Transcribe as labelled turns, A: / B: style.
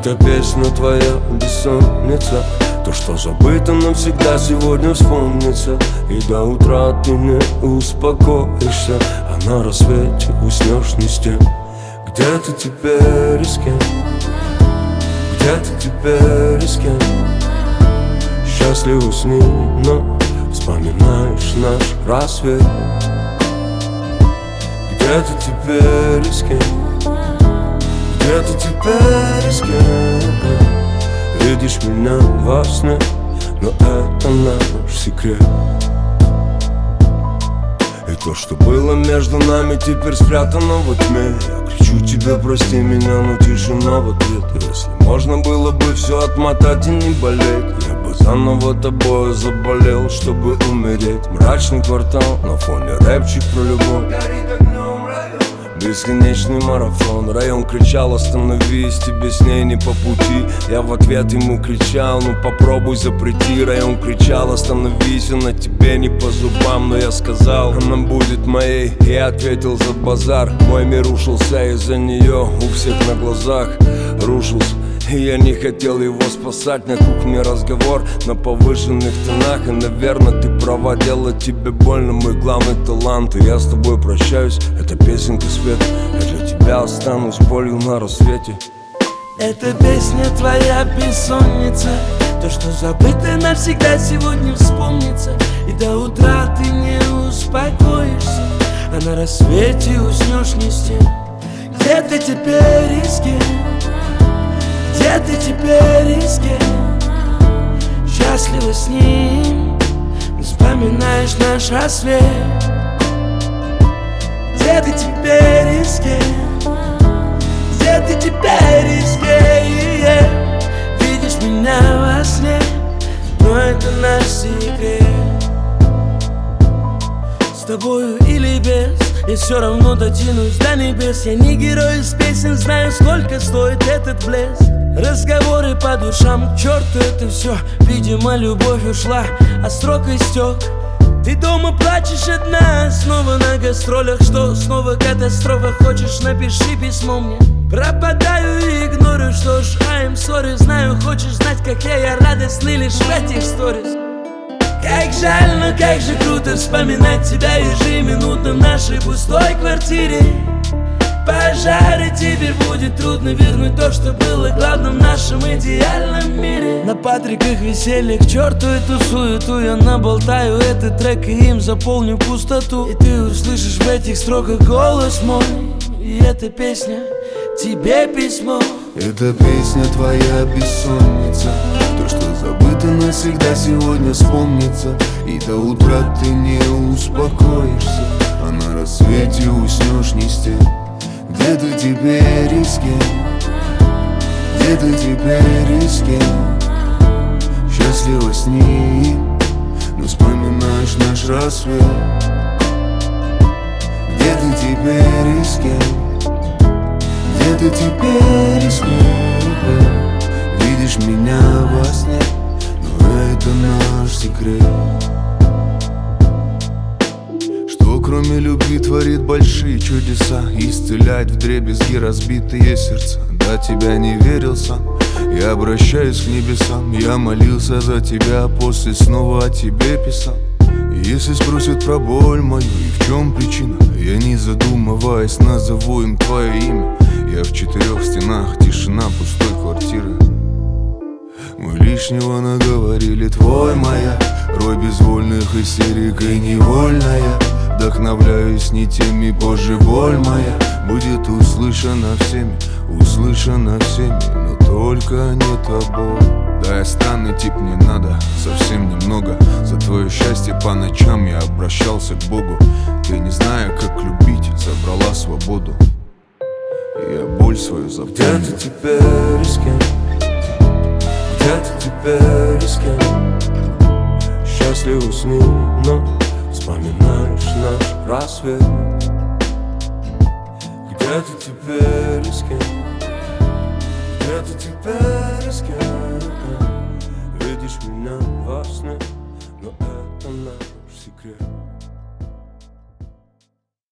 A: Эта песня твоя бессонница, то, что забыто навсегда, сегодня вспомнится. И до утра ты не успокоишься, а на рассвете уснешь не с тем. Где ты теперь и с кем? Где ты теперь и с кем? Счастлива с ним, но вспоминаешь наш рассвет. Где ты теперь и с кем? Где ты теперь и с кем? Видишь меня во сне, но это наш секрет. И то, что было между нами, теперь спрятано во тьме. Я кричу тебе, прости меня, но тишина в ответ. Если можно было бы все отмотать и не болеть, я бы заново тобой заболел, чтобы умереть. Мрачный квартал, на фоне рэпчик про любовь. Бесконечный марафон. Район кричал: остановись, тебе с ней не по пути. Я в ответ ему кричал: ну попробуй запрети. Район кричал: остановись, она тебе не по зубам. Но я сказал: она будет моей. Я ответил: за базар. Мой мир рушился из-за нее, у всех на глазах рушился. И я не хотел его спасать. На кухне разговор на повышенных тонах. И, наверное, ты права, делать тебе больно мой главный талант. И я с тобой прощаюсь, это песенка свет. Я для тебя останусь болью на рассвете.
B: Эта песня твоя бессонница, то, что забыто навсегда, сегодня вспомнится. И до утра ты не успокоишься, а на рассвете уснешь не с тем. Где ты теперь и с кем? Где ты теперь и с кем? Счастлива с ним, вспоминаешь наш рассвет. Где ты теперь и с кем? Где ты теперь и с кем? Видишь меня во сне, но это наш секрет. С тобою или без, я все равно дотянусь до небес. Я не герой из песен, знаю, сколько стоит этот блеск. Разговоры по душам, к черту это все. Видимо, любовь ушла, а срок истек. Ты дома плачешь одна, снова на гастролях. Что, снова катастрофа? Хочешь, напиши письмо мне. Пропадаю и игнорю, что ж, I'm sorry. Знаю, хочешь знать, как я радостный лишь в этих сторис. Как жаль, но как же круто вспоминать тебя ежеминутно в нашей пустой квартире. Пожары, теперь будет трудно вернуть то, что было главным в нашем идеальном мире. На Патриках веселье, к черту эту суету. Я наболтаю этот трек и им заполню пустоту. И ты услышишь в этих строках голос мой. И эта песня тебе письмо.
A: Эта песня твоя бессонница, то, что забыто навсегда, сегодня вспомнится. И до утра ты не успокоишься, а на рассвете уснешь не с тем. Где ты теперь и с кем? Где ты теперь и с кем? Счастлива с ним, но вспоминаешь наш рассвет. Где ты теперь и с кем? Где ты теперь и с кем? Видишь меня во сне, но это наш секрет. Что кроме любви творит большие чудеса, исцеляет вдребезги разбитые сердца. До тебя не верил сам, я обращаюсь к небесам. Я молился за тебя, после снова о тебе писал. Если спросят про боль мою и в чем причина, я не задумываясь назову им твое имя. Я в 4 стенах, тишина пустой квартиры. Мы лишнего наговорили, твой моя рой безвольных истерик и невольная. Вдохновляюсь не теми, позже боль моя будет услышана всеми, но только не тобой. Да, я странный тип, не надо совсем немного. За твое счастье по ночам я обращался к Богу. Ты, не зная, как любить, забрала свободу. И я боль свою запомнил. Где ты теперь и с кем? Где ты теперь и с кем? Счастлива с ним, но вспоминаешь наш рассвет. Где ты теперь и с кем? Где ты теперь и с кем? Видишь меня во сне, но это наш секрет.